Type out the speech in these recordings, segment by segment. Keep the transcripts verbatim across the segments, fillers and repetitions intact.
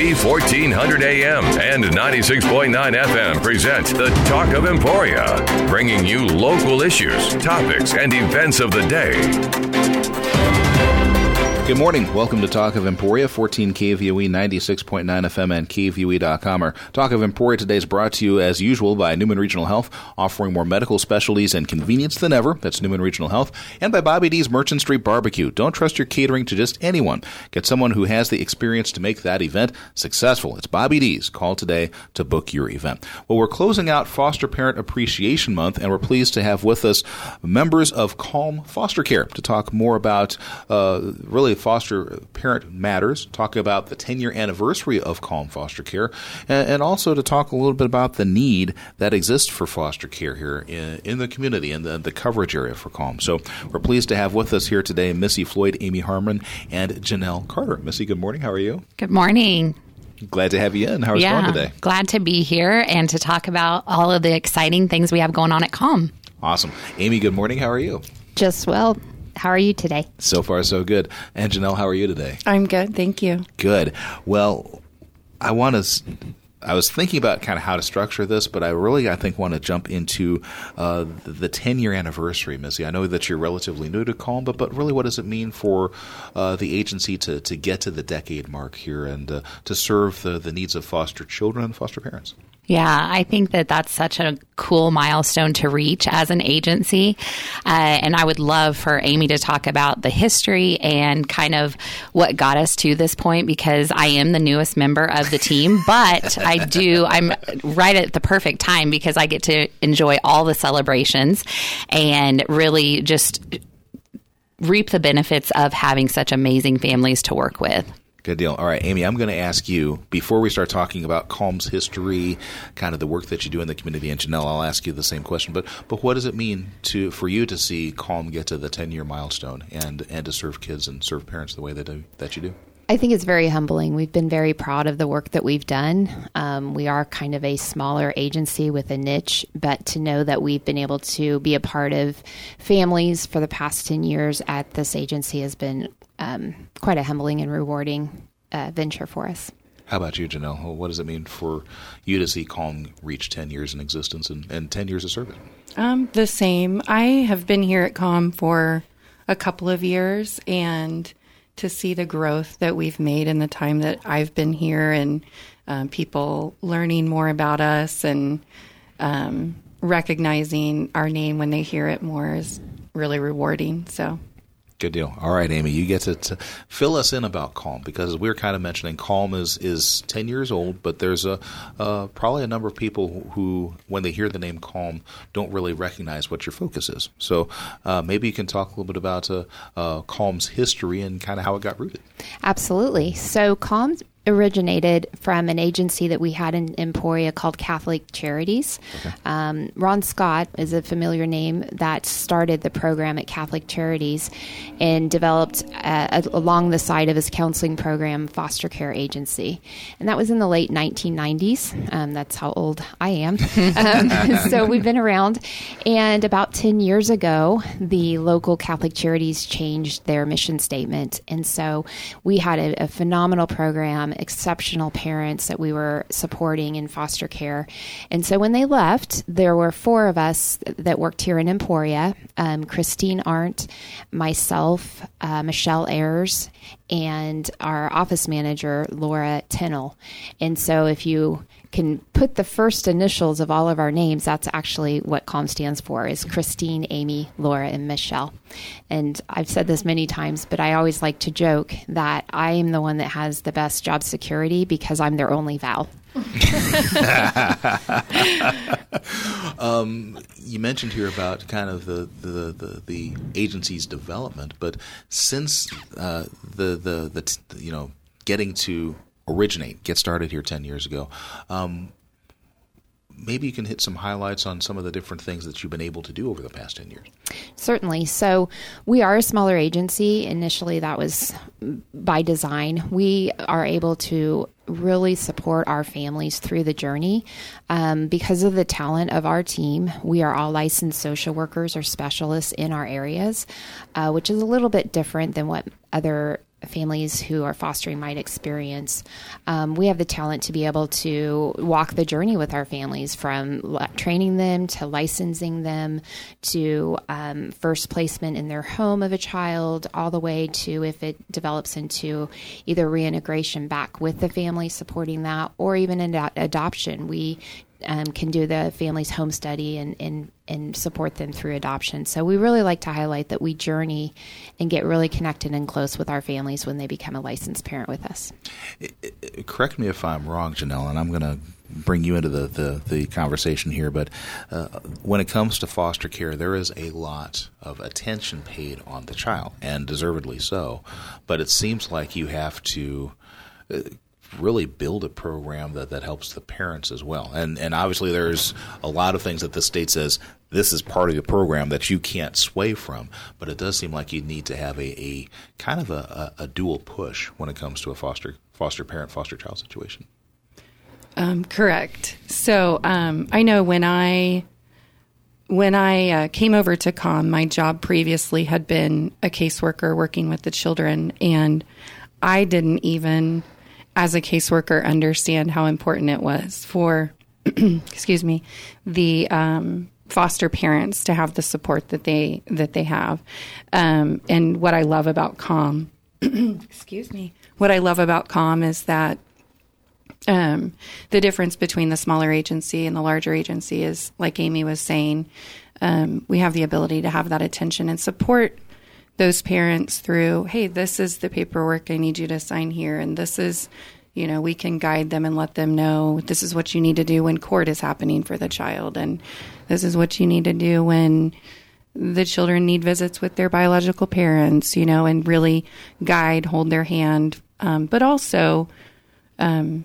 V fourteen hundred A M and ninety-six point nine F M present the Talk of Emporia, bringing you local issues, topics, and events of the day. Good morning. Welcome to Talk of Emporia, fourteen K V O E, ninety-six point nine F M, and K V O E dot com. Our Talk of Emporia today is brought to you, as usual, by Newman Regional Health, offering more medical specialties and convenience than ever. That's Newman Regional Health. And by Bobby D's Merchant Street Barbecue. Don't trust your catering to just anyone. Get someone who has the experience to make that event successful. It's Bobby D's. Call today to book your event. Well, we're closing out Foster Parent Appreciation Month, and we're pleased to have with us members of Calm Foster Care to talk more about uh, really foster parent matters, talk about the ten-year anniversary of Calm Foster Care, and, and also to talk a little bit about the need that exists for foster care here in, in the community and the, the coverage area for Calm. So we're pleased to have with us here today Missy Floyd, Amy Harmon, and Janelle Carter. Missy, good morning. How are you? Good morning. Glad to have you in. How is yeah, it going today? Glad to be here and to talk about all of the exciting things we have going on at Calm. Awesome. Amy, good morning. How are you? Just well. How are you today? So far, so good. And Janelle, how are you today? I'm good. Thank you. Good. Well, I want to... I was thinking about kind of how to structure this, but I really, I think, want to jump into uh, the ten-year anniversary, Missy. I know that you're relatively new to Calm, but, but really what does it mean for uh, the agency to, to get to the decade mark here and uh, to serve the, the needs of foster children and foster parents? Yeah, I think that that's such a cool milestone to reach as an agency. Uh, and I would love for Amy to talk about the history and kind of what got us to this point, because I am the newest member of the team, but I do, I'm right at the perfect time because I get to enjoy all the celebrations and really just reap the benefits of having such amazing families to work with. Good deal. All right, Amy, I'm going to ask you, before we start talking about Calm's history, kind of the work that you do in the community, and Janelle, I'll ask you the same question, but but what does it mean to for you to see Calm get to the ten-year milestone and, and to serve kids and serve parents the way that, do, that you do? I think it's very humbling. We've been very proud of the work that we've done. Um, we are kind of a smaller agency with a niche, but to know that we've been able to be a part of families for the past ten years at this agency has been um, quite a humbling and rewarding uh, venture for us. How about you, Janelle? What does it mean for you to see Calm reach ten years in existence and, and ten years of service? Um, the same. I have been here at Calm for a couple of years, and to see the growth that we've made in the time that I've been here, and um, people learning more about us and um, recognizing our name when they hear it more is really rewarding. So. Good deal. All right, Amy, you get to, to fill us in about Calm, because we were kind of mentioning Calm is, is ten years old, but there's a uh, probably a number of people who, when they hear the name Calm, don't really recognize what your focus is. So uh, maybe you can talk a little bit about uh, uh, Calm's history and kind of how it got rooted. Absolutely. So Calm originated from an agency that we had in Emporia called Catholic Charities. Okay. Um, Ron Scott is a familiar name that started the program at Catholic Charities and developed uh, along the side of his counseling program, Foster Care Agency. And that was in the late nineteen nineties. Um, that's how old I am. um, so we've been around. And about ten years ago, the local Catholic Charities changed their mission statement. And so we had a, a phenomenal program, exceptional parents that we were supporting in foster care. And so when they left, there were four of us that worked here in Emporia, um, Christine Arndt, myself, uh, Michelle Ayers, and our office manager, Laura Tennell. And so if you can put the first initials of all of our names, that's actually what Calm stands for, is Christine, Amy, Laura, and Michelle. And I've said this many times, but I always like to joke that I am the one that has the best job security because I'm their only Val. um, you mentioned here about kind of the, the, the, the agency's development, but since uh, the, the, the, the, you know, getting to originate, get started here ten years ago, um, maybe you can hit some highlights on some of the different things that you've been able to do over the past ten years. Certainly. So we are a smaller agency. Initially, that was by design. We are able to really support our families through the journey. Um, because of the talent of our team, we are all licensed social workers or specialists in our areas, uh, which is a little bit different than what other families who are fostering might experience. Um, we have the talent to be able to walk the journey with our families, from li- training them to licensing them to um, first placement in their home of a child, all the way to if it develops into either reintegration back with the family, supporting that, or even in ad- adoption. We Um, can do the family's home study and, and, and support them through adoption. So we really like to highlight that we journey and get really connected and close with our families when they become a licensed parent with us. It, it, correct me if I'm wrong, Janelle, and I'm going to bring you into the, the, the conversation here, but uh, when it comes to foster care, there is a lot of attention paid on the child, and deservedly so, but it seems like you have to uh, really build a program that, that helps the parents as well. And and obviously there's a lot of things that the state says this is part of the program that you can't sway from, but it does seem like you need to have a, a kind of a, a, a dual push when it comes to a foster foster parent, foster child situation. Um, correct. So um, I know when I when I uh, came over to C O M, my job previously had been a caseworker working with the children, and I didn't even, as a caseworker, understand how important it was for, excuse me, the um, foster parents to have the support that they that they have. Um, and what I love about C O M, excuse me, what I love about C O M is that um, the difference between the smaller agency and the larger agency is, like Amy was saying, um, we have the ability to have that attention and support those parents through, hey, this is the paperwork I need you to sign here, and this is, you know, we can guide them and let them know this is what you need to do when court is happening for the child, and this is what you need to do when the children need visits with their biological parents, you know, and really guide, hold their hand, um, but also um,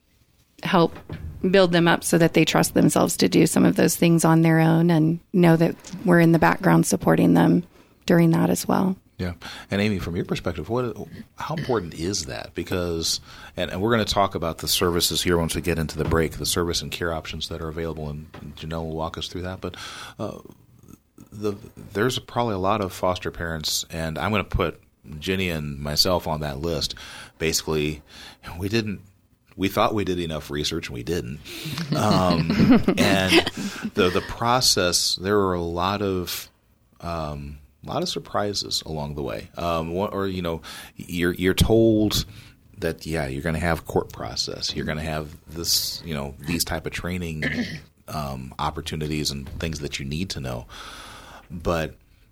help build them up so that they trust themselves to do some of those things on their own and know that we're in the background supporting them during that as well. Yeah. And Amy, from your perspective, what, how important is that? Because, and, and we're going to talk about the services here once we get into the break, the service and care options that are available, and Janelle will walk us through that. But uh, the, there's probably a lot of foster parents, and I'm going to put Jenny and myself on that list. Basically, we didn't, we thought we did enough research, and we didn't. Um, and the the process, there are a lot of um, a lot of surprises along the way. Um, or, you know, you're you're told that, yeah, you're going to have court process. You're going to have this, you know, these type of training um, opportunities and things that you need to know. But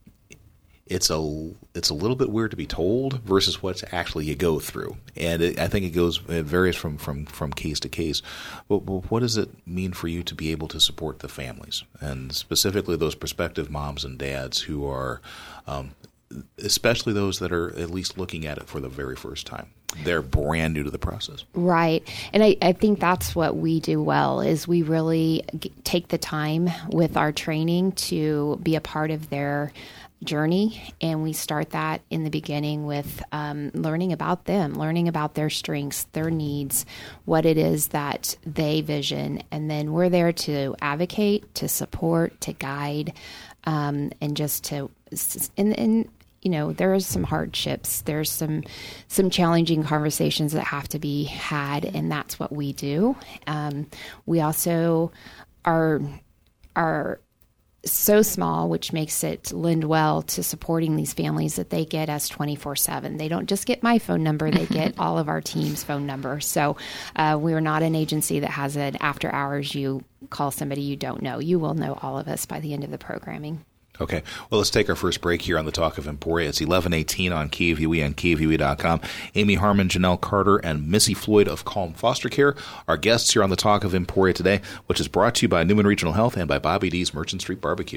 it's a it's a little bit weird to be told versus what actually you go through. And it, I think it goes it varies from, from, from case to case. But, but what does it mean for you to be able to support the families, and specifically those prospective moms and dads who are, um, especially those that are at least looking at it for the very first time? They're brand new to the process. Right. And I, I think that's what we do well, is we really g- take the time with our training to be a part of their journey, and we start that in the beginning with um, learning about them, learning about their strengths, their needs, what it is that they vision, and then we're there to advocate, to support, to guide, um, and just to and, and you know, there are some hardships, there's some some challenging conversations that have to be had, and that's what we do. Um, we also are are so small, which makes it lend well to supporting these families, that they get us twenty-four seven. They don't just get my phone number, they get all of our team's phone number. So uh, we're not an agency that has an after hours, you call somebody you don't know. You will know all of us by the end of the programming. Okay. Well, let's take our first break here on the Talk of Emporia. It's eleven eighteen on K V U E and K V U E dot com. Amy Harmon, Janelle Carter, and Missy Floyd of Calm Foster Care, our guests here on the Talk of Emporia today, which is brought to you by Newman Regional Health and by Bobby D's Merchant Street Barbecue.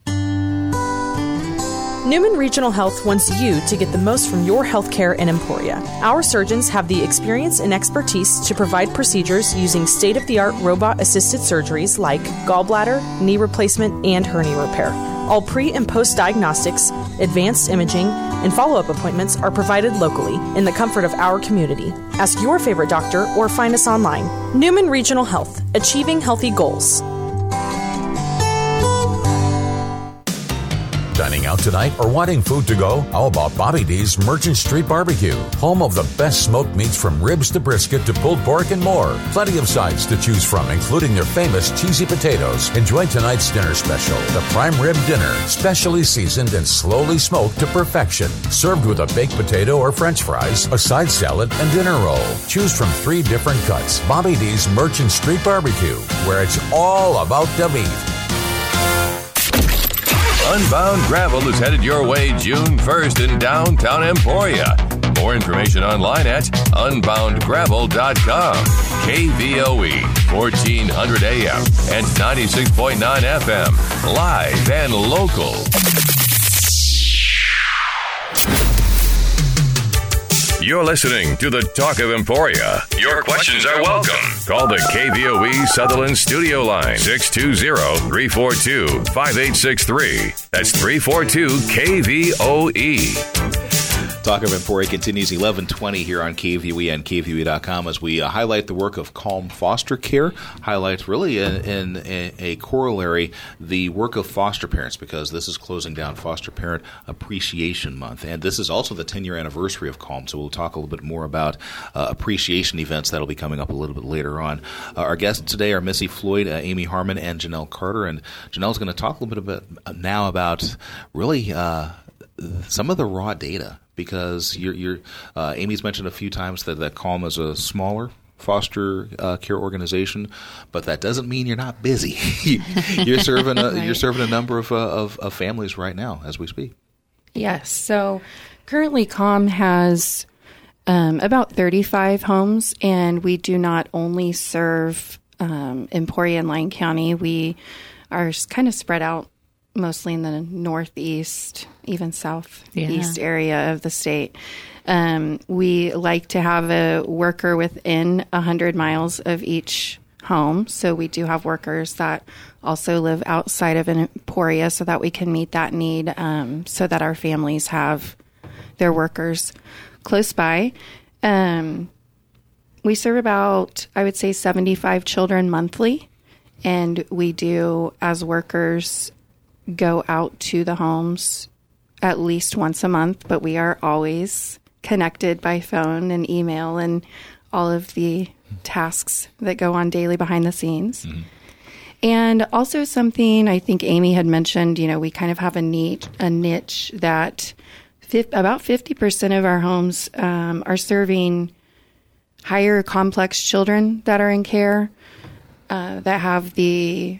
Newman Regional Health wants you to get the most from your health care in Emporia. Our surgeons have the experience and expertise to provide procedures using state-of-the-art robot-assisted surgeries like gallbladder, knee replacement, and hernia repair. All pre- and post-diagnostics, advanced imaging, and follow-up appointments are provided locally in the comfort of our community. Ask your favorite doctor or find us online. Newman Regional Health, achieving healthy goals. dining out tonight or wanting food to go? How about Bobby D's Merchant Street Barbecue? Home of the best smoked meats from ribs to brisket to pulled pork and more. Plenty of sides to choose from, including their famous cheesy potatoes. Enjoy tonight's dinner special, the prime rib dinner, specially seasoned and slowly smoked to perfection. Served with a baked potato or French fries, a side salad, and dinner roll. Choose from three different cuts. Bobby D's Merchant Street Barbecue, where it's all about the meat. Unbound Gravel is headed your way June first in downtown Emporia. More information online at unbound gravel dot com. K V O E, fourteen hundred A M and ninety-six point nine F M. Live and local. You're listening to the Talk of Emporia. Your questions are welcome. Call the K V O E Sutherland studio line, six two zero, three four two, five eight six three. That's three four two K V O E. Talk of Emporia continues eleven twenty here on K V O E and K V O E dot com as we uh, highlight the work of Calm Foster Care, highlight really in, in, in a corollary the work of foster parents, because this is closing down Foster Parent Appreciation Month. And this is also the ten-year anniversary of Calm, so we'll talk a little bit more about uh, appreciation events that'll be coming up a little bit later on. Uh, our guests today are Missy Floyd, uh, Amy Harmon, and Janelle Carter. And Janelle's going to talk a little bit about, now about really uh, some of the raw data. Because you're, you're uh, Amy's mentioned a few times that, that Calm is a smaller foster uh, care organization, but that doesn't mean you're not busy. you're serving a, right. you're serving a number of, uh, of of families right now as we speak. Yes. So currently, Calm has um, about thirty-five homes, and we do not only serve um, Emporia and Lyon County. We are kind of spread out mostly in the northeast, even southeast yeah. area of the state. Um, we like to have a worker within one hundred miles of each home. So we do have workers that also live outside of Emporia so that we can meet that need, um, so that our families have their workers close by. Um, we serve about, I would say, seventy-five children monthly. And we do, as workers, go out to the homes at least once a month, but we are always connected by phone and email and all of the tasks that go on daily behind the scenes. Mm-hmm. And also something I think Amy had mentioned, you know, we kind of have a neat, a niche that fi- about fifty percent of our homes um, are serving higher complex children that are in care, uh, that have the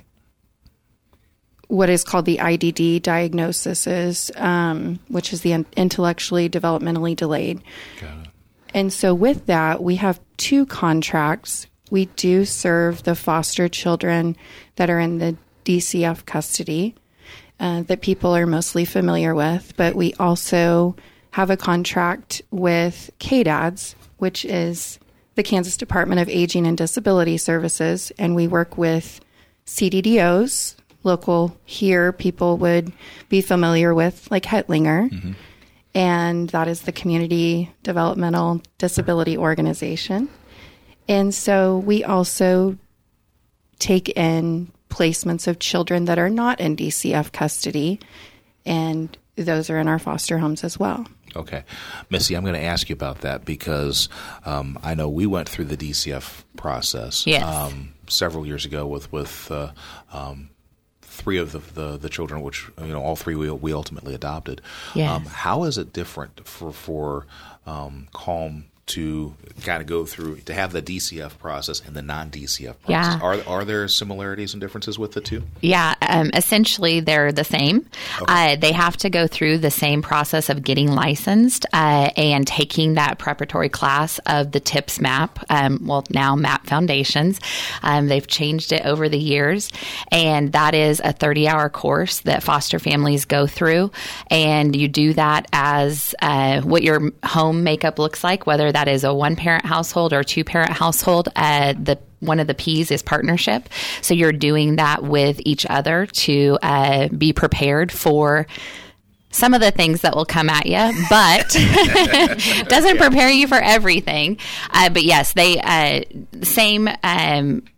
what is called the I D D diagnosis, um, which is the intellectually developmentally delayed. Got it. And so with that, we have two contracts. We do serve the foster children that are in the D C F custody uh, that people are mostly familiar with, but we also have a contract with K D A D S, which is the Kansas Department of Aging and Disability Services, and we work with C D D Os, local here, people would be familiar with, like Hetlinger. Mm-hmm. And that is the Community Developmental Disability Organization. And so we also take in placements of children that are not in D C F custody, and those are in our foster homes as well. Okay. Missy, I'm going to ask you about that because um, I know we went through the D C F process yes. um, several years ago with, with uh, um, three of the, the the children, which, you know, all three we we ultimately adopted. Yes. Um, how is it different for for um, Calm to kind of go through to have the D C F process and the non-D C F process? Yeah. Are are there similarities and differences with the two? Yeah, um, essentially they're the same. Okay. Uh, they have to go through the same process of getting licensed uh, and taking that preparatory class of the TIPS MAP. Um, well, now MAP Foundations. Um, they've changed it over the years, and that is a thirty-hour course that foster families go through, and you do that as uh, what your home makeup looks like, whether that is a one-parent household or a two-parent household. Uh, the one of the P's is partnership. So you're doing that with each other to uh, be prepared for some of the things that will come at you, but doesn't prepare you for everything. Uh, but yes, they uh, same. Um,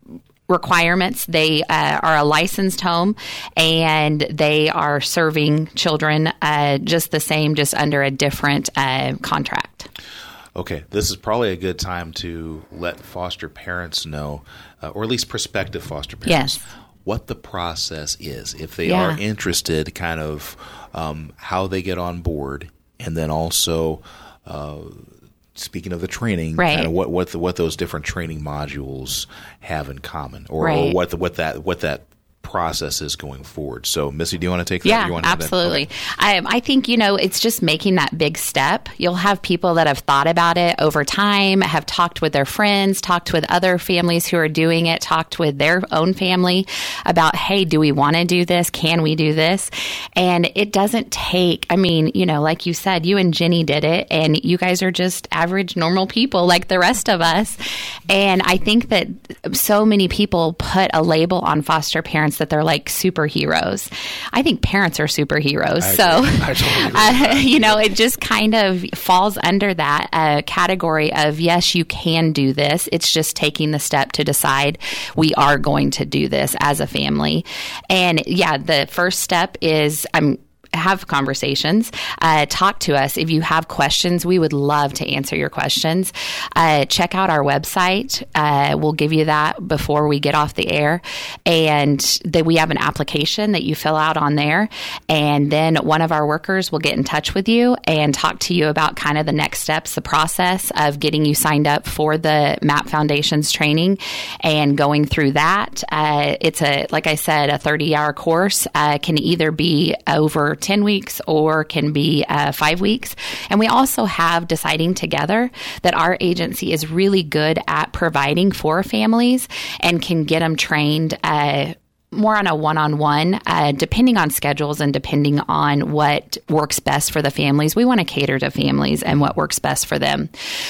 requirements. They uh, are a licensed home, and they are serving children uh, just the same, just under a different uh, contract. Okay, this is probably a good time to let foster parents know, uh, or at least prospective foster parents, yes. what the process is. If they Yeah. are interested, kind of um, how they get on board, and then also uh, speaking of the training, right. kind of what what, the, what those different training modules have in common, or, right. or what the, what that what that process is going forward. So, Missy, do you want to take that? Yeah, you want to absolutely. Okay. Um, I think, you know, it's just making that big step. You'll have people that have thought about it over time, have talked with their friends, talked with other families who are doing it, talked with their own family about, hey, do we want to do this? Can we do this? And it doesn't take, I mean, you know, like you said, you and Jenny did it, and you guys are just average, normal people like the rest of us. And I think that so many people put a label on foster parents that they're like superheroes. I think parents are superheroes. I so, I totally uh, you know, it just kind of falls under that uh, category of, yes, you can do this. It's just taking the step to decide we are going to do this as a family. And yeah, the first step is I'm have conversations, uh, talk to us. If you have questions, we would love to answer your questions. Uh, check out our website. Uh, we'll give you that before we get off the air. And that we have an application that you fill out on there. And then one of our workers will get in touch with you and talk to you about kind of the next steps, the process of getting you signed up for the MAP Foundations training and going through that. Uh, it's a, like I said, a thirty hour course, uh, can either be over ten weeks or can be uh, five weeks. And we also have Deciding Together, that our agency is really good at providing for families and can get them trained uh, more on a one-on-one, uh, depending on schedules and depending on what works best for the families. We want to cater to families and what works best for them.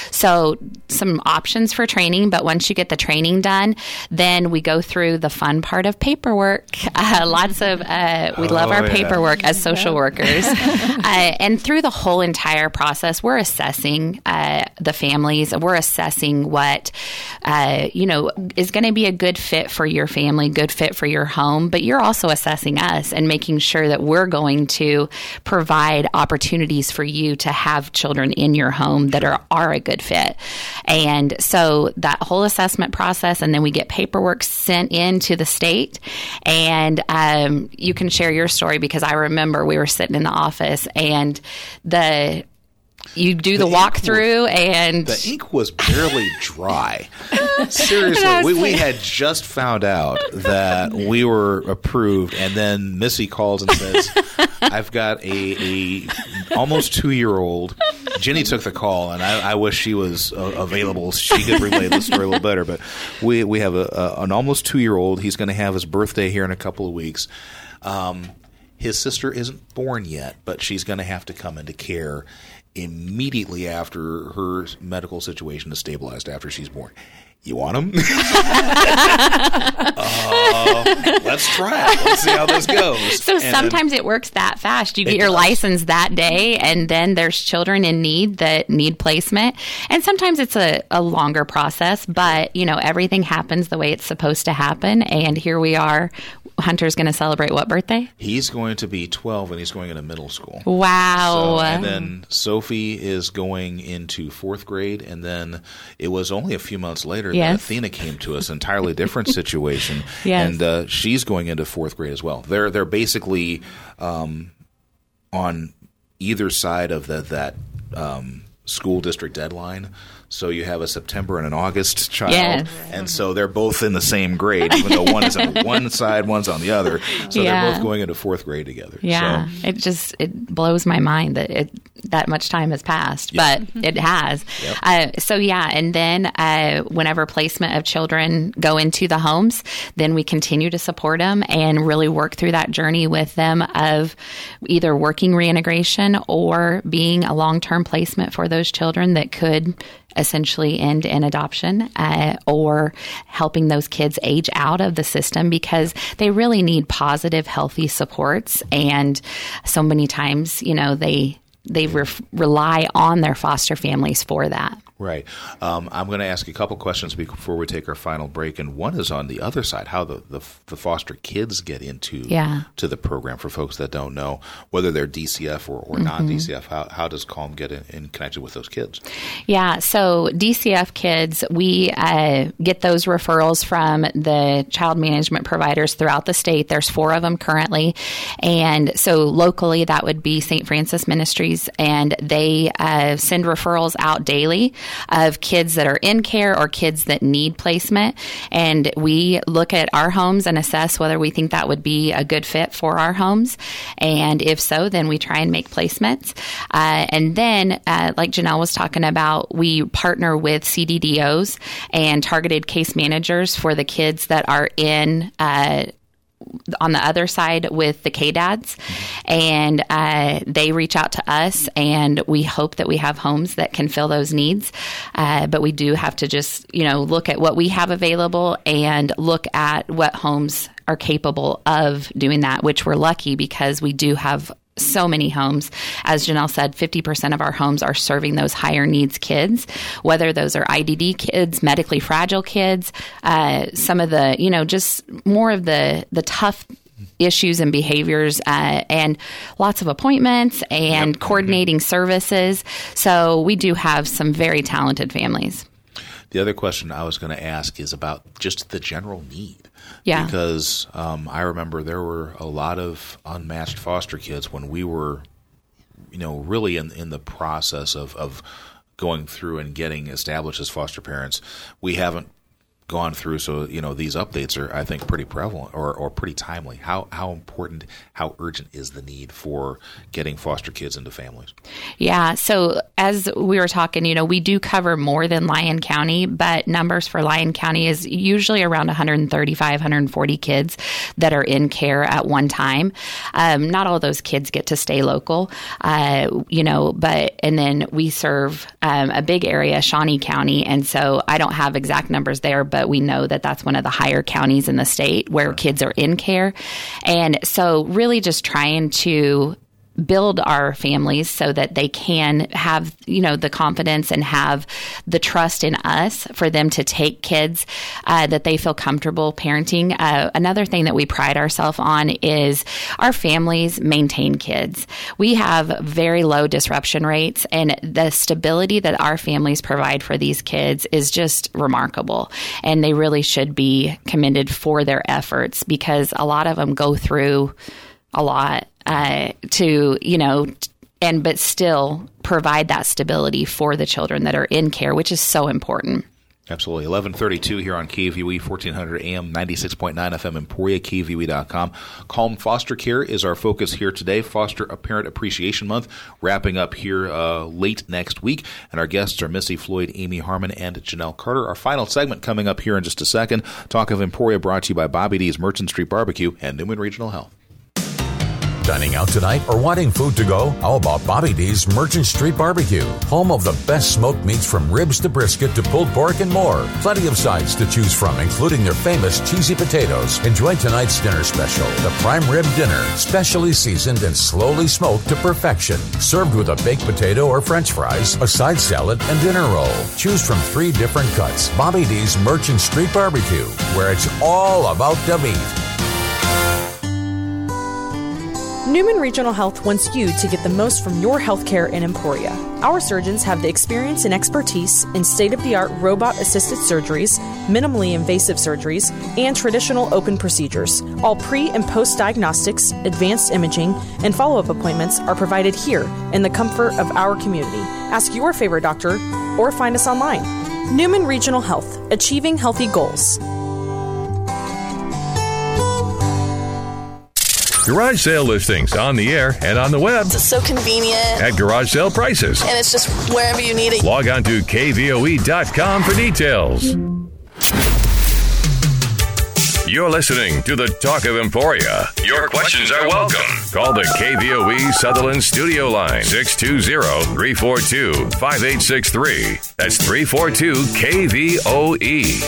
So some options for training, but once you get the training done, then we go through the fun part of paperwork. Uh, lots of, uh, we love Oh, our yeah. paperwork as social workers. uh, and through the whole entire process, we're assessing uh, the families. We're assessing what, uh, you know, is going to be a good fit for your family, good fit for your home, but you're also assessing us and making sure that we're going to provide opportunities for you to have children in your home that are, are a good fit. And so that whole assessment process, and then we get paperwork sent in to the state, and um, you can share your story, because I remember we were sitting in the office and the you do the, the walkthrough, and the ink was barely dry. Seriously, we, we had just found out that we were approved, and then Missy calls and says, "I've got a, a almost two year old." Jenny took the call, and I, I wish she was uh, available. She could relay the story a little better. But we we have a, a, an almost two year old. He's going to have his birthday here in a couple of weeks. Um, his sister isn't born yet, but she's going to have to come into care immediately after her medical situation is stabilized after she's born. You want them? uh, let's try it. Let's see how this goes. So and sometimes it works that fast. You get It your does. license that day, and then there's children in need that need placement. And sometimes it's a, a longer process, but, you know, everything happens the way it's supposed to happen. And here we are. Hunter's going to celebrate what birthday? He's going to be twelve, and he's going into middle school. Wow. So, and then Sophie is going into fourth grade, and then it was only a few months later Yes. that Athena came to us, entirely different situation, Yes. and uh, she's going into fourth grade as well. They're they're basically um, on either side of the, that um, school district deadline. So you have a September and an August child, Yes. and so they're both in the same grade, even though one is on one side, one's on the other. So Yeah. they're both going into fourth grade together. Yeah, So, it just it blows my mind that it that much time has passed, Yeah. but it has. Yep. Uh, so yeah, and then uh, whenever placement of children go into the homes, then we continue to support them and really work through that journey with them of either working reintegration or being a long-term placement for those children that could essentially end in adoption, uh, or helping those kids age out of the system, because they really need positive, healthy supports. And so many times, you know, they they re- rely on their foster families for that. Right. Um, I'm going to ask a couple questions before we take our final break, and one is on the other side, how the, the, the foster kids get into yeah. to the program. For folks that don't know, whether they're D C F or, or mm-hmm. non-D C F, how, how does Calm get in, in connected with those kids? Yeah, so D C F kids, we uh, get those referrals from the child management providers throughout the state. There's four of them currently, and so locally that would be Saint Francis Ministries, and they uh, send referrals out daily of kids that are in care or kids that need placement. And we look at our homes and assess whether we think that would be a good fit for our homes. And if so, then we try and make placements. Uh, and then, uh, like Janelle was talking about, we partner with C D D Os and targeted case managers for the kids that are in uh on the other side with the K DADs, and uh, they reach out to us, and we hope that we have homes that can fill those needs. Uh, but we do have to just, you know, look at what we have available and look at what homes are capable of doing that, which we're lucky because we do have so many homes. As Janelle said, fifty percent of our homes are serving those higher needs kids, whether those are I D D kids, medically fragile kids, uh, some of the, you know, just more of the, the tough issues and behaviors, uh, and lots of appointments and yep. coordinating services. So we do have some very talented families. The other question I was going to ask is about just the general need. Yeah. Because um, I remember there were a lot of unmatched foster kids when we were, you know, really in, in the process of, of going through and getting established as foster parents. We haven't gone through, so, you know, these updates are, I think, pretty prevalent or, or pretty timely. How how important, how urgent is the need for getting foster kids into families? Yeah, so as we were talking, you know, we do cover more than Lyon County, but numbers for Lyon County is usually around one hundred thirty-five, one hundred forty kids that are in care at one time. Um, not all those kids get to stay local, uh, you know, but, and then we serve um, a big area, Shawnee County, and so I don't have exact numbers there, but but we know that that's one of the higher counties in the state where kids are in care. And so really just trying to build our families so that they can have, you know, the confidence and have the trust in us for them to take kids uh, that they feel comfortable parenting. Uh, another thing that we pride ourselves on is our families maintain kids. We have very low disruption rates, and the stability that our families provide for these kids is just remarkable. And they really should be commended for their efforts because a lot of them go through a lot. Uh, to, you know, and but still provide that stability for the children that are in care, which is so important. Absolutely. eleven thirty-two here on K V O E, fourteen hundred A M, ninety-six point nine F M, Emporia, K V O E dot com. Calm Foster Care is our focus here today. Foster Parent Appreciation Month wrapping up here uh, late next week. And our guests are Missy Floyd, Amy Harmon, and Janelle Carter. Our final segment coming up here in just a second. Talk of Emporia brought to you by Bobby D's Merchant Street Barbecue and Newman Regional Health. Dining out tonight or wanting food to go? How about Bobby D's Merchant Street Barbecue? Home of the best smoked meats from ribs to brisket to pulled pork and more. Plenty of sides to choose from, including their famous cheesy potatoes. Enjoy tonight's dinner special, the prime rib dinner, specially seasoned and slowly smoked to perfection. Served with a baked potato or French fries, a side salad, and dinner roll. Choose from three different cuts. Bobby D's Merchant Street Barbecue, where it's all about the meat. Newman Regional Health wants you to get the most from your healthcare in Emporia. Our surgeons have the experience and expertise in state-of-the-art robot-assisted surgeries, minimally invasive surgeries, and traditional open procedures. All pre- and post-diagnostics, advanced imaging, and follow-up appointments are provided here in the comfort of our community. Ask your favorite doctor or find us online. Newman Regional Health, achieving healthy goals. Garage sale listings on the air and on the web. It's so convenient. At garage sale prices. And it's just wherever you need it. Log on to K V O E dot com for details. You're listening to the Talk of Emporia. Your questions are welcome. Call the K V O E Sutherland studio line, six two zero, three four two, five eight six three. That's three four two K V O E.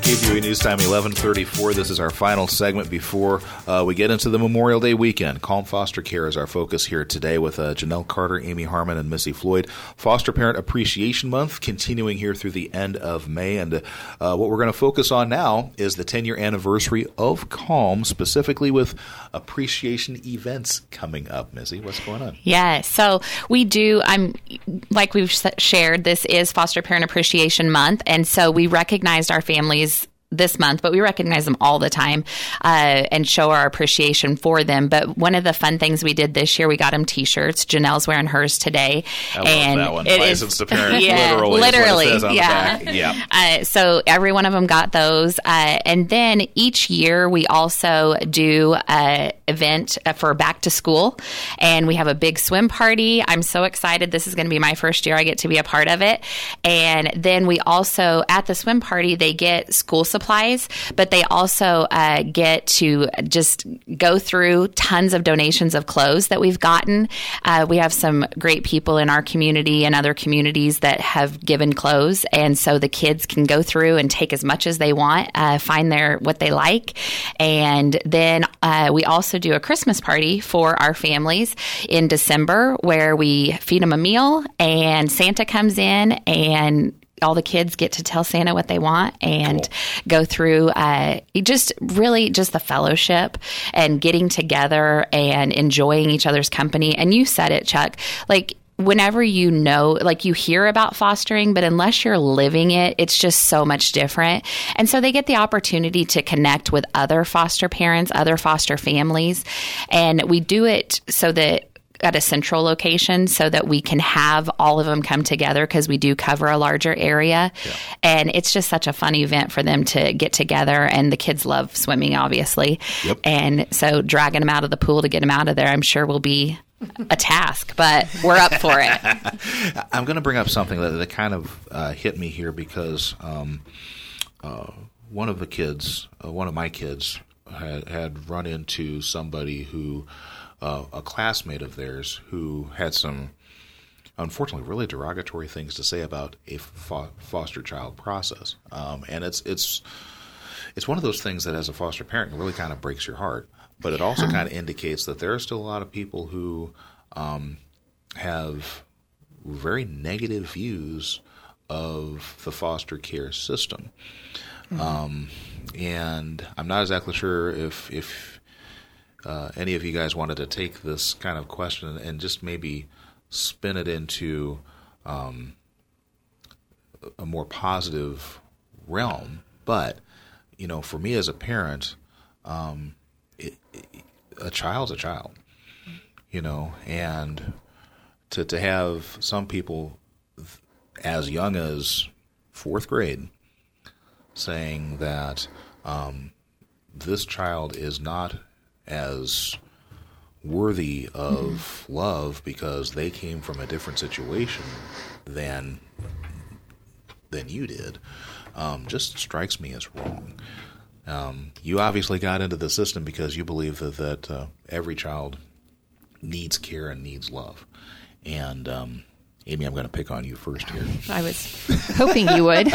K V O E News Time, eleven thirty-four. This is our final segment before uh, we get into the Memorial Day weekend. Calm Foster Care is our focus here today with uh, Janelle Carter, Amy Harmon, and Missy Floyd. Foster Parent Appreciation Month continuing here through the end of May. And uh, what we're going to focus on now is the ten-year anniversary of Calm, specifically with appreciation events coming up. Missy, what's going on? Yeah, so we do, I'm like we've shared, this is Foster Parent Appreciation Month. And so we recognized our families this month, but we recognize them all the time uh, and show our appreciation for them. But one of the fun things we did this year, we got them T-shirts. Janelle's wearing hers today. I love and that one. It License is, to parent, yeah, literally. Literally, Is what it says on yeah. the back. Yeah. Uh, so every one of them got those. Uh, and then each year we also do an event for back to school, and we have a big swim party. I'm so excited. This is going to be my first year I get to be a part of it. And then we also, at the swim party, they get school supplies, but they also uh, get to just go through tons of donations of clothes that we've gotten. Uh, we have some great people in our community and other communities that have given clothes, and so the kids can go through and take as much as they want, uh, find their what they like. And then uh, we also do a Christmas party for our families in December where we feed them a meal, and Santa comes in, and all the kids get to tell Santa what they want and cool. go through uh, just really just the fellowship and getting together and enjoying each other's company. And you said it, Chuck, like whenever you know, like you hear about fostering, but unless you're living it, it's just so much different. And so they get the opportunity to connect with other foster parents, other foster families. And we do it so that at a central location so that we can have all of them come together because we do cover a larger area. Yeah. And it's just such a fun event for them to get together. And the kids love swimming, obviously. Yep. And so dragging them out of the pool to get them out of there, I'm sure will be a task, but we're up for it. I'm going to bring up something that, that kind of uh, hit me here because um, uh, one of the kids, uh, one of my kids, had, had run into somebody who Uh, a classmate of theirs who had some, unfortunately, really derogatory things to say about a fo- foster child process, um, and it's it's it's one of those things that, as a foster parent, really kind of breaks your heart. But it also kind of indicates that there are still a lot of people who um, have very negative views of the foster care system, mm-hmm. um, and I'm not exactly sure if if. Uh, any of you guys wanted to take this kind of question and just maybe spin it into um, a more positive realm. But, you know, for me as a parent, um, it, it, a child's a child, you know, and to, to have some people as young as fourth grade saying that um, this child is not as worthy of mm-hmm. love because they came from a different situation than than you did, um, just strikes me as wrong. Um, you obviously got into the system because you believe that, that uh, every child needs care and needs love. And um, Amy, I'm going to pick on you first here. I was hoping you would.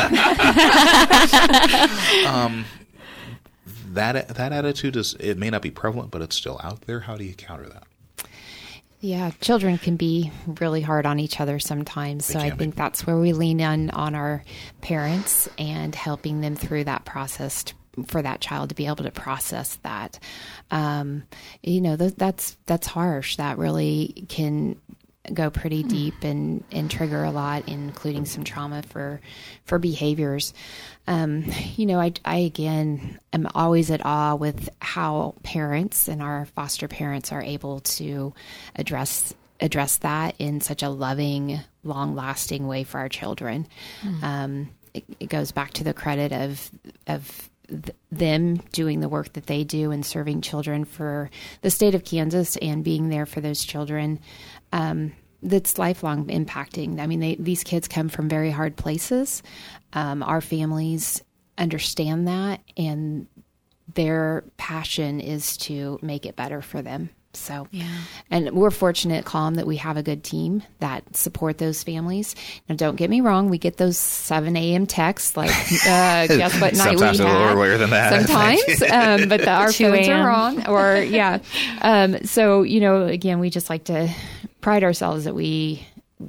um, That that attitude is, it may not be prevalent, but it's still out there. How do you counter that? Yeah, children can be really hard on each other sometimes. They so I think be. that's where we lean on on our parents and helping them through that process to, for that child to be able to process that. Um, you know, th- that's that's harsh. That really can go pretty deep and, and trigger a lot, including some trauma for for behaviors. Um, you know, I, I, again, am always at awe with how parents and our foster parents are able to address address that in such a loving, long-lasting way for our children. Mm. Um, it, it goes back to the credit of of th- them doing the work that they do and serving children for the state of Kansas and being there for those children. Um, that's lifelong impacting. I mean, they, these kids come from very hard places. Um, our families understand that, and their passion is to make it better for them. So, Yeah. and we're fortunate at Calm that we have a good team that support those families. Now, don't get me wrong, we get those seven a.m. texts like, uh, guess what night we Sometimes a little had. earlier than that. Sometimes, um, but the, our two phones a.m. are on. Or yeah, um, so you know, again, we just like to pride ourselves that we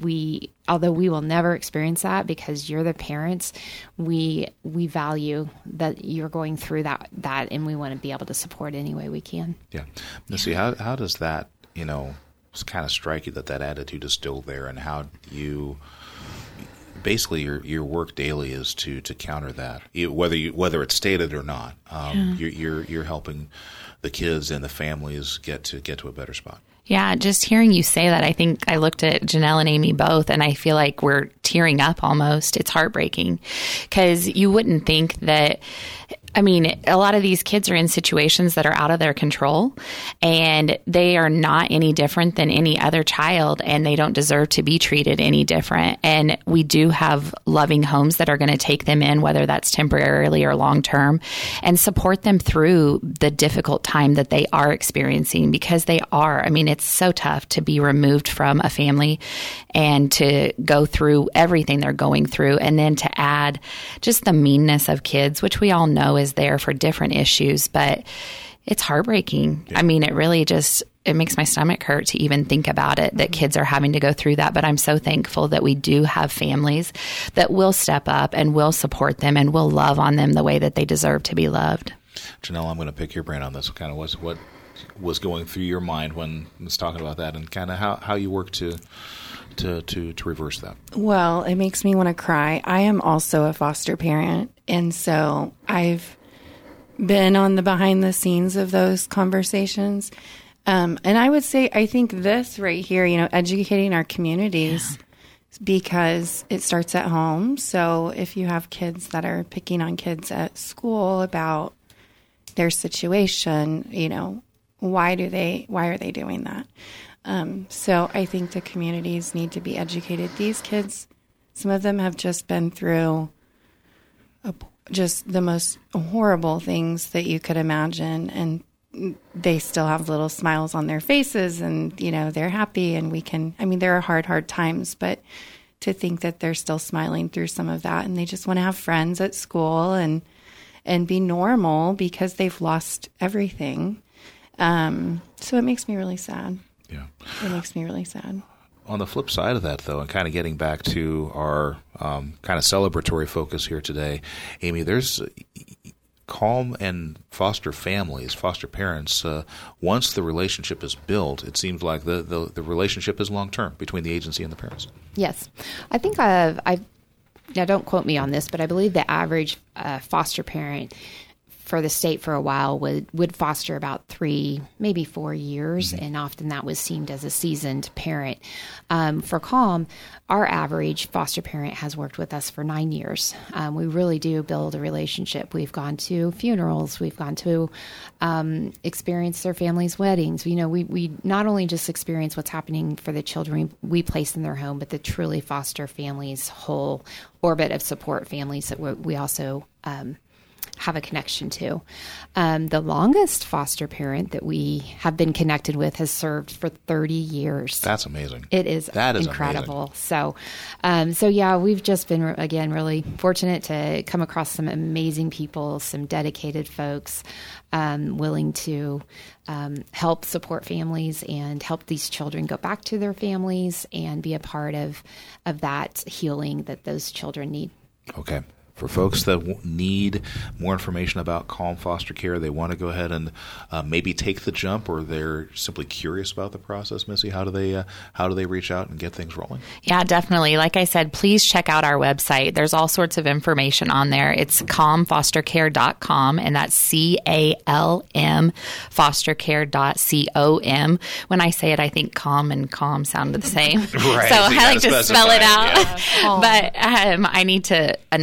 we although we will never experience that because you're the parents, we we value that you're going through that that and we want to be able to support any way we can. Yeah. Now, see, how how does that, you know, kind of strike you that that attitude is still there, and how you basically your your work daily is to to counter that, you, whether you whether it's stated or not. Um, Yeah. you're, you're you're helping the kids and the families get to get to a better spot. Yeah, just hearing you say that, I think I looked at Janelle and Amy both, and I feel like we're tearing up almost. It's heartbreaking because you wouldn't think that. I mean, a lot of these kids are in situations that are out of their control, and they are not any different than any other child, and they don't deserve to be treated any different. And we do have loving homes that are going to take them in, whether that's temporarily or long term, and support them through the difficult time that they are experiencing, because they are. I mean, it's so tough to be removed from a family and to go through everything they're going through, and then to add just the meanness of kids, which we all know is there for different issues, but it's heartbreaking. Yeah. I mean, it really just, it makes my stomach hurt to even think about it, that kids are having to go through that. But I'm so thankful that we do have families that will step up and will support them and will love on them the way that they deserve to be loved. Janelle, I'm going to pick your brain on this. Kind of what's, what was going through your mind when I was talking about that, and kind of how, how you work to To, to, to reverse that? Well, it makes me want to cry. I am also a foster parent, and so I've been on the behind the scenes of those conversations. Um, and I would say, I think this right here, you know, educating our communities, yeah. because it starts at home. So if you have kids that are picking on kids at school about their situation, you know, why do they, why are they doing that? Um, so I think the communities need to be educated. These kids, some of them have just been through a, just the most horrible things that you could imagine, and they still have little smiles on their faces, and, you know, they're happy, and we can, I mean, there are hard, hard times, but to think that they're still smiling through some of that, and they just want to have friends at school and, and be normal because they've lost everything. Um, so it makes me really sad. Yeah. It makes me really sad. On the flip side of that, though, and kind of getting back to our um, kind of celebratory focus here today, Amy, there's Calm and foster families, foster parents, uh, once the relationship is built, it seems like the, the, the relationship is long-term between the agency and the parents. Yes. I think I've, I've now don't quote me on this, but I believe the average uh, foster parent for the state for a while would, would foster about three, maybe four years, mm-hmm. and often that was seen as a seasoned parent. Um, for Calm, our average foster parent has worked with us for nine years. Um, we really do build a relationship. We've gone to funerals. We've gone to um, experience their families' weddings. You know, we, we not only just experience what's happening for the children we place in their home, but the truly foster families' whole orbit of support families that we, we also um have a connection to. Um, the longest foster parent that we have been connected with has served for thirty years. That's amazing. It is, that is incredible. Amazing. So, um, so yeah, we've just been, again, really fortunate to come across some amazing people, some dedicated folks, um, willing to um, help support families and help these children go back to their families and be a part of, of that healing that those children need. Okay. For folks that w- need more information about Calm Foster Care, they want to go ahead and uh, maybe take the jump, or they're simply curious about the process, Missy, how do they uh, how do they reach out and get things rolling? Yeah, definitely. Like I said, please check out our website. There's all sorts of information on there. It's calm foster care dot com, and that's C A L M foster care dot com. When I say it, I think calm and calm sound the same. Right. So So I like to specify, spell it out. yeah. But um, I need to enunciate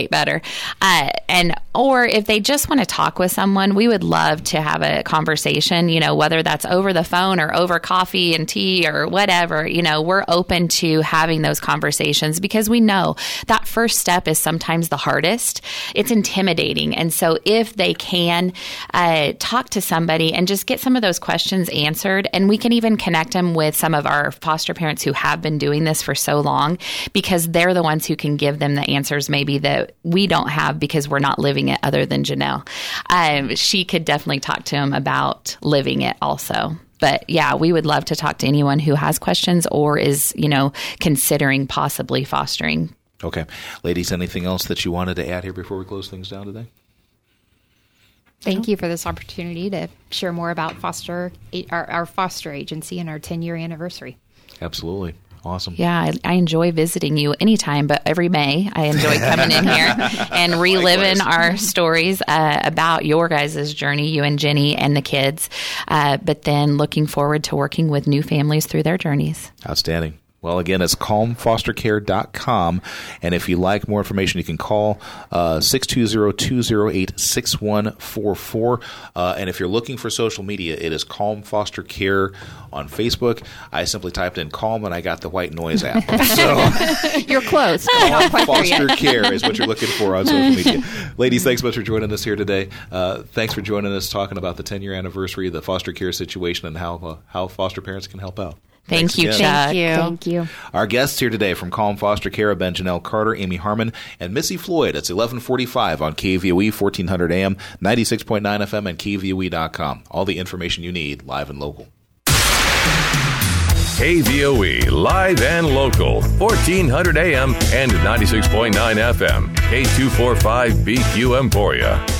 communicate better. Uh, and or if they just want to talk with someone, we would love to have a conversation, you know, whether that's over the phone or over coffee and tea or whatever. You know, we're open to having those conversations because we know that first step is sometimes the hardest. It's intimidating. And so if they can uh, talk to somebody and just get some of those questions answered, and we can even connect them with some of our foster parents who have been doing this for so long, because they're the ones who can give them the answers maybe that we don't have because we're not living it, other than Janelle. Um, she could definitely talk to him about living it also. But yeah, we would love to talk to anyone who has questions or is, you know, considering possibly fostering. Okay. Ladies, anything else that you wanted to add here before we close things down today? Thank you for this opportunity to share more about foster our, our foster agency and our ten-year anniversary. Absolutely. Awesome. Yeah, I, I enjoy visiting you anytime, but every May I enjoy coming in here and reliving our stories uh, about your guys' journey, you and Jenny and the kids, uh, but then looking forward to working with new families through their journeys. Outstanding. Well, again, it's calm foster care dot com. And if you like more information, you can call uh, six two zero, two zero eight, six one four four. Uh, and if you're looking for social media, it is Calm Foster Care on Facebook. I simply typed in Calm and I got the white noise app. So you're close. Calm Foster Care is what you're looking for on social media. Ladies, thanks so much for joining us here today. Uh, thanks for joining us talking about the ten-year anniversary, the foster care situation, and how uh, how foster parents can help out. Thank Thanks you, again. Chuck. Thank you. Thank you. Our guests here today from Calm Foster Care have been Janelle Carter, Amy Harmon, and Missy Floyd. It's eleven forty-five on K V O E, fourteen hundred A M, ninety-six point nine F M, and K V O E dot com. All the information you need, live and local. K V O E, live and local, fourteen hundred A M and ninety-six point nine F M, K two forty-five B Q Emporia.